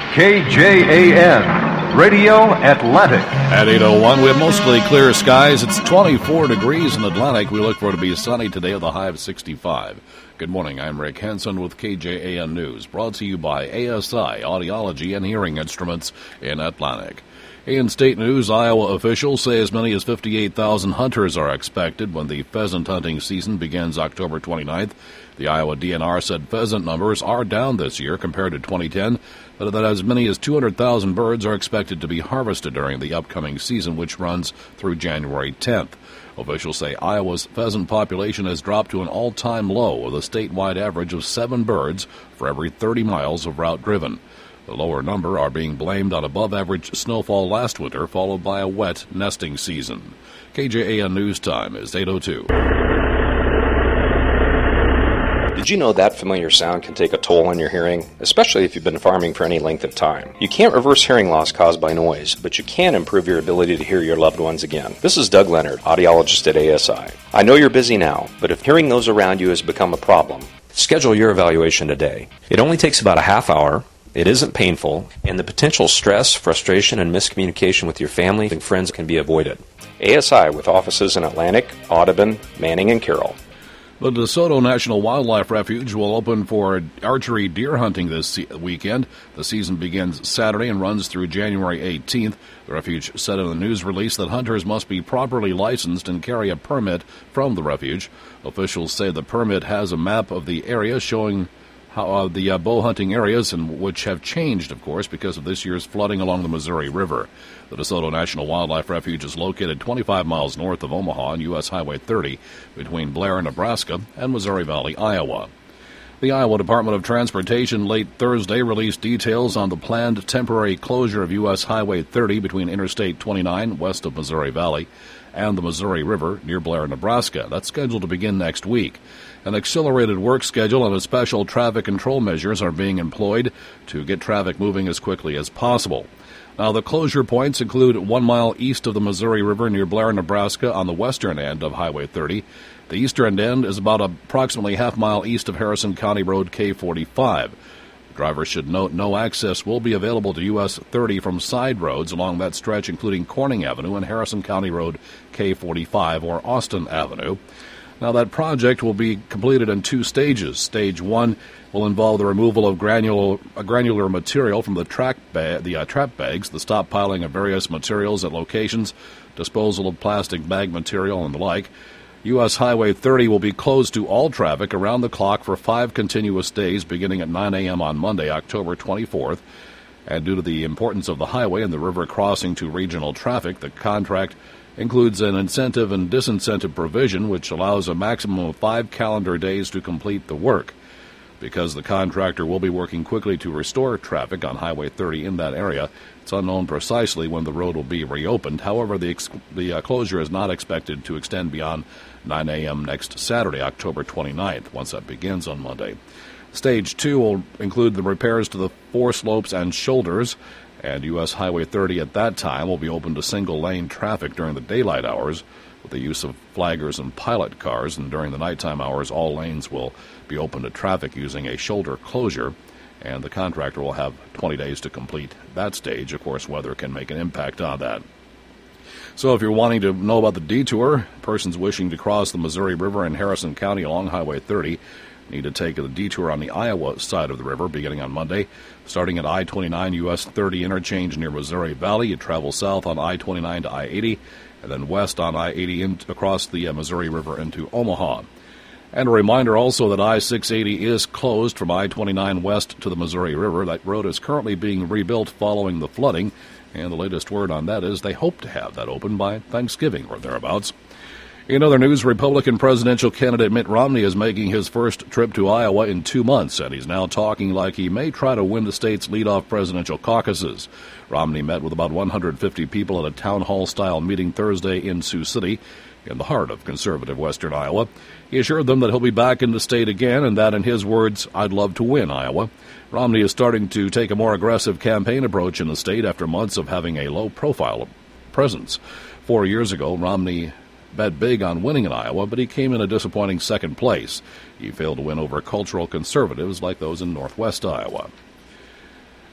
KJAN, Radio Atlantic. At 8:01, we have mostly clear skies. It's 24 degrees in Atlantic. We look for it to be sunny today with a high of 65. Good morning. I'm Rick Henson with KJAN News, brought to you by ASI Audiology and Hearing Instruments in Atlantic. In state news, Iowa officials say as many as 58,000 hunters are expected when the pheasant hunting season begins October 29th. The Iowa DNR said pheasant numbers are down this year compared to 2010, but that as many as 200,000 birds are expected to be harvested during the upcoming season, which runs through January 10th. Officials say Iowa's pheasant population has dropped to an all-time low with a statewide average of 7 birds for every 30 miles of route driven. The lower number are being blamed on above-average snowfall last winter, followed by a wet nesting season. KJAN News Time is 8:02. Did you know that familiar sound can take a toll on your hearing, especially if you've been farming for any length of time? You can't reverse hearing loss caused by noise, but you can improve your ability to hear your loved ones again. This is Doug Leonard, audiologist at ASI. I know you're busy now, but if hearing those around you has become a problem, schedule your evaluation today. It only takes about a half hour. It isn't painful, and the potential stress, frustration, and miscommunication with your family and friends can be avoided. ASI, with offices in Atlantic, Audubon, Manning, and Carroll. The DeSoto National Wildlife Refuge will open for archery deer hunting this weekend. The season begins Saturday and runs through January 18th. The refuge said in a news release that hunters must be properly licensed and carry a permit from the refuge. Officials say the permit has a map of the area showing how the bow hunting areas, and which have changed, of course, because of this year's flooding along the Missouri River. The DeSoto National Wildlife Refuge is located 25 miles north of Omaha on U.S. Highway 30 between Blair, Nebraska, and Missouri Valley, Iowa. The Iowa Department of Transportation late Thursday released details on the planned temporary closure of U.S. Highway 30 between Interstate 29 west of Missouri Valley and the Missouri River near Blair, Nebraska. That's scheduled to begin next week. An accelerated work schedule and special traffic control measures are being employed to get traffic moving as quickly as possible. Now, the closure points include 1 mile east of the Missouri River near Blair, Nebraska on the western end of Highway 30. The eastern end is about approximately half-mile east of Harrison County Road K45. Drivers should note no access will be available to U.S. 30 from side roads along that stretch, including Corning Avenue and Harrison County Road K45 or Austin Avenue. Now, that project will be completed in 2 stages. Stage 1 will involve the removal of granular material from the trap bags, the stockpiling of various materials at locations, disposal of plastic bag material, and the like. U.S. Highway 30 will be closed to all traffic around the clock for 5 continuous days beginning at 9 a.m. on Monday, October 24th. And due to the importance of the highway and the river crossing to regional traffic, the contract includes an incentive and disincentive provision which allows a maximum of 5 calendar days to complete the work. Because the contractor will be working quickly to restore traffic on Highway 30 in that area, it's unknown precisely when the road will be reopened. However, the closure is not expected to extend beyond 9 a.m. next Saturday, October 29th, once that begins on Monday. Stage 2 will include the repairs to the 4 slopes and shoulders, and U.S. Highway 30 at that time will be open to single-lane traffic during the daylight hours with the use of flaggers and pilot cars, and during the nighttime hours all lanes will be open to traffic using a shoulder closure, and the contractor will have 20 days to complete that stage. Of course, weather can make an impact on that. So if you're wanting to know about the detour, persons wishing to cross the Missouri River in Harrison County along Highway 30 need to take a detour on the Iowa side of the river beginning on Monday. Starting at I-29 U.S. 30 interchange near Missouri Valley, you travel south on I-29 to I-80, and then west on I-80 across the Missouri River into Omaha. And a reminder also that I-680 is closed from I-29 west to the Missouri River. That road is currently being rebuilt following the flooding, and the latest word on that is they hope to have that open by Thanksgiving or thereabouts. In other news, Republican presidential candidate Mitt Romney is making his first trip to Iowa in 2 months, and he's now talking like he may try to win the state's leadoff presidential caucuses. Romney met with about 150 people at a town hall-style meeting Thursday in Sioux City, in the heart of conservative western Iowa. He assured them that he'll be back in the state again, and that, in his words, "I'd love to win Iowa." Romney is starting to take a more aggressive campaign approach in the state after months of having a low-profile presence. 4 years ago, Romney bet big on winning in Iowa, but he came in a disappointing second place. He failed to win over cultural conservatives like those in northwest Iowa.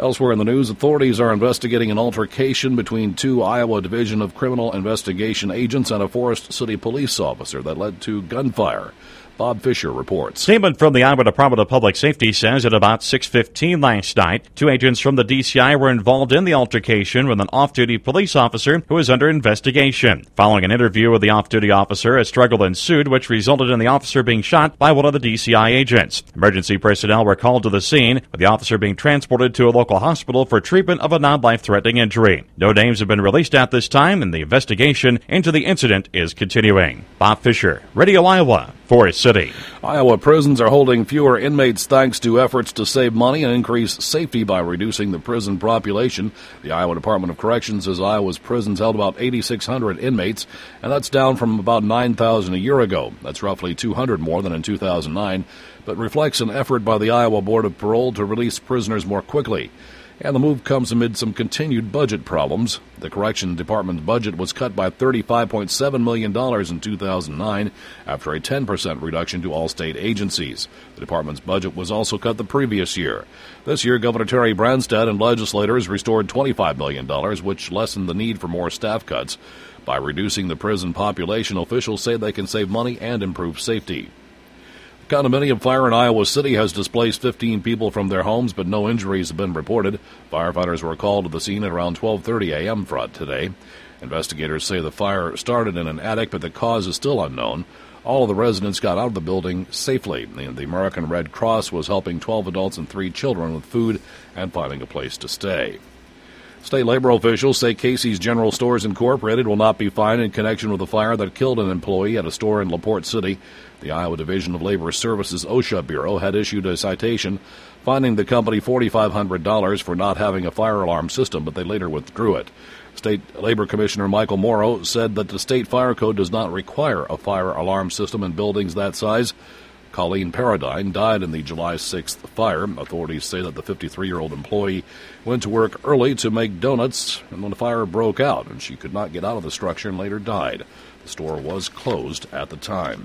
Elsewhere in the news, authorities are investigating an altercation between two Iowa Division of Criminal Investigation agents and a Forest City police officer that led to gunfire. Bob Fisher reports. Statement from the Iowa Department of Public Safety says at about 6:15 last night, two agents from the DCI were involved in the altercation with an off-duty police officer who is under investigation. Following an interview with the off-duty officer, a struggle ensued, which resulted in the officer being shot by one of the DCI agents. Emergency personnel were called to the scene, with the officer being transported to a local hospital for treatment of a non-life-threatening injury. No names have been released at this time, and the investigation into the incident is continuing. Bob Fisher, Radio Iowa, Forest City. Iowa prisons are holding fewer inmates thanks to efforts to save money and increase safety by reducing the prison population. The Iowa Department of Corrections says Iowa's prisons held about 8,600 inmates, and that's down from about 9,000 a year ago. That's roughly 200 more than in 2009, but reflects an effort by the Iowa Board of Parole to release prisoners more quickly. And the move comes amid some continued budget problems. The Correction Department's budget was cut by $35.7 million in 2009 after a 10% reduction to all state agencies. The department's budget was also cut the previous year. This year, Governor Terry Branstad and legislators restored $25 million, which lessened the need for more staff cuts. By reducing the prison population, officials say they can save money and improve safety. Condominium fire in Iowa City has displaced 15 people from their homes, but no injuries have been reported. Firefighters were called to the scene at around 12:30 a.m. today. Investigators say the fire started in an attic, but the cause is still unknown. All of the residents got out of the building safely. The American Red Cross was helping 12 adults and 3 children with food and finding a place to stay. State labor officials say Casey's General Stores Incorporated will not be fined in connection with a fire that killed an employee at a store in LaPorte City. The Iowa Division of Labor Services OSHA Bureau had issued a citation fining the company $4,500 for not having a fire alarm system, but they later withdrew it. State Labor Commissioner Michael Morrow said that the state fire code does not require a fire alarm system in buildings that size. Colleen Paradine died in the July 6th fire. Authorities say that the 53-year-old employee went to work early to make donuts, and when the fire broke out, and she could not get out of the structure and later died. The store was closed at the time.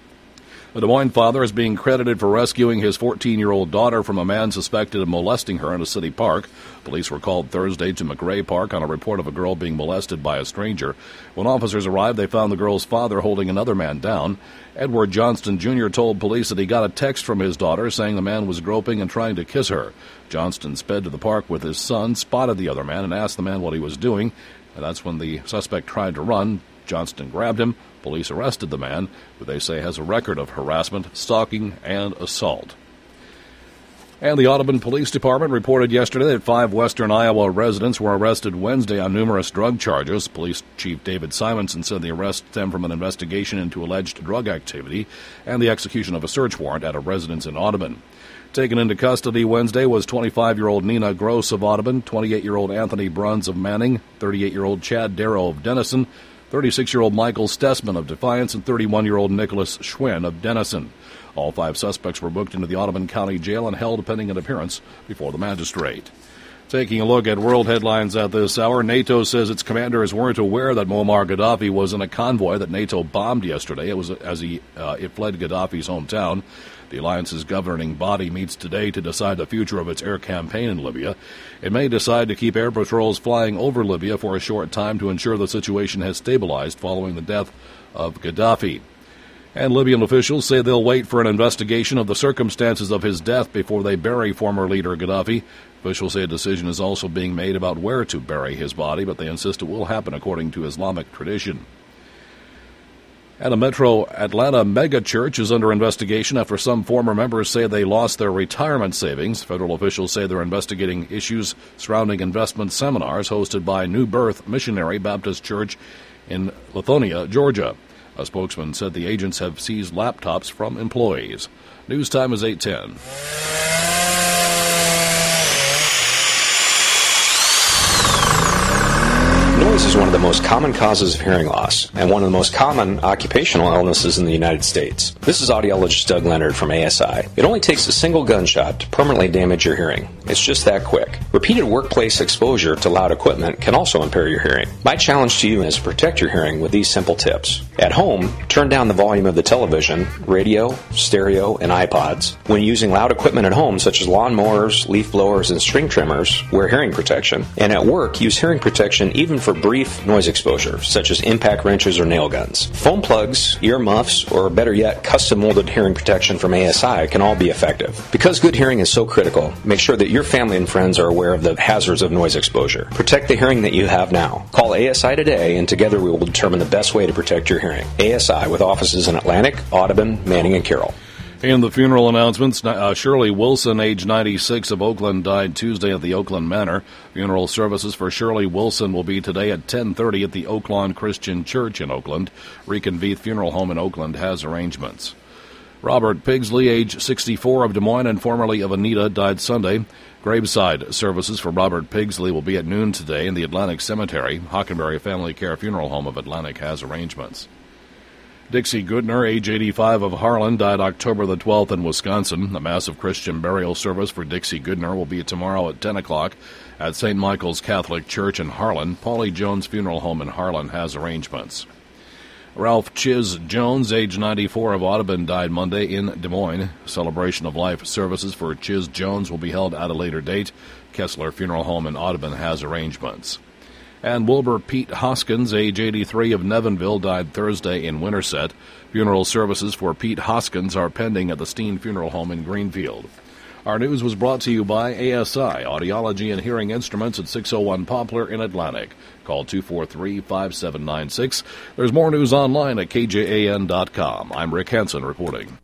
A Des Moines father is being credited for rescuing his 14-year-old daughter from a man suspected of molesting her in a city park. Police were called Thursday to McRae Park on a report of a girl being molested by a stranger. When officers arrived, they found the girl's father holding another man down. Edward Johnston Jr. told police that he got a text from his daughter saying the man was groping and trying to kiss her. Johnston sped to the park with his son, spotted the other man, and asked the man what he was doing. And that's when the suspect tried to run. Johnston grabbed him. Police arrested the man, who they say has a record of harassment, stalking, and assault. And the Audubon Police Department reported yesterday that 5 western Iowa residents were arrested Wednesday on numerous drug charges. Police Chief David Simonson said the arrests stem from an investigation into alleged drug activity and the execution of a search warrant at a residence in Audubon. Taken into custody Wednesday was 25-year-old Nina Gross of Audubon, 28-year-old Anthony Bruns of Manning, 38-year-old Chad Darrow of Denison, 36-year-old Michael Stessman of Defiance, and 31-year-old Nicholas Schwinn of Denison. All 5 suspects were booked into the Audubon County Jail and held pending an appearance before the magistrate. Taking a look at world headlines at this hour, NATO says its commanders weren't aware that Muammar Gaddafi was in a convoy that NATO bombed yesterday. It was as it fled Gaddafi's hometown. The alliance's governing body meets today to decide the future of its air campaign in Libya. It may decide to keep air patrols flying over Libya for a short time to ensure the situation has stabilized following the death of Gaddafi. And Libyan officials say they'll wait for an investigation of the circumstances of his death before they bury former leader Gaddafi. Officials say a decision is also being made about where to bury his body, but they insist it will happen according to Islamic tradition. And a Metro Atlanta megachurch is under investigation after some former members say they lost their retirement savings. Federal officials say they're investigating issues surrounding investment seminars hosted by New Birth Missionary Baptist Church in Lithonia, Georgia. A spokesman said the agents have seized laptops from employees. News time is 8:10. Noise is is one of the most common causes of hearing loss and one of the most common occupational illnesses in the United States. This is audiologist Doug Leonard from ASI. It only takes a single gunshot to permanently damage your hearing. It's just that quick. Repeated workplace exposure to loud equipment can also impair your hearing. My challenge to you is to protect your hearing with these simple tips. At home, turn down the volume of the television, radio, stereo, and iPods. When using loud equipment at home, such as lawnmowers, leaf blowers, and string trimmers, wear hearing protection. And at work, use hearing protection even for brief noise exposure, such as impact wrenches or nail guns. Foam plugs, ear muffs, or better yet, custom molded hearing protection from ASI can all be effective. Because good hearing is so critical, make sure that your family and friends are aware of the hazards of noise exposure. Protect the hearing that you have now. Call ASI today, and together we will determine the best way to protect your hearing. ASI, with offices in Atlantic, Audubon, Manning, and Carroll. In the funeral announcements, Shirley Wilson, age 96, of Oakland, died Tuesday at the Oakland Manor. Funeral services for Shirley Wilson will be today at 10:30 at the Oaklawn Christian Church in Oakland. Reconvene Funeral Home in Oakland has arrangements. Robert Pigsley, age 64, of Des Moines and formerly of Anita, died Sunday. Graveside services for Robert Pigsley will be at noon today in the Atlantic Cemetery. Hockenberry Family Care Funeral Home of Atlantic has arrangements. Dixie Goodner, age 85, of Harlan, died October the 12th in Wisconsin. A massive Christian burial service for Dixie Goodner will be tomorrow at 10 o'clock at St. Michael's Catholic Church in Harlan. Paulie Jones Funeral Home in Harlan has arrangements. Ralph Chiz Jones, age 94, of Audubon, died Monday in Des Moines. Celebration of life services for Chiz Jones will be held at a later date. Kessler Funeral Home in Audubon has arrangements. And Wilbur Pete Hoskins, age 83, of Nevinville, died Thursday in Winterset. Funeral services for Pete Hoskins are pending at the Steen Funeral Home in Greenfield. Our news was brought to you by ASI, Audiology and Hearing Instruments at 601 Poplar in Atlantic. Call 243-5796. There's more news online at kjan.com. I'm Rick Hansen reporting.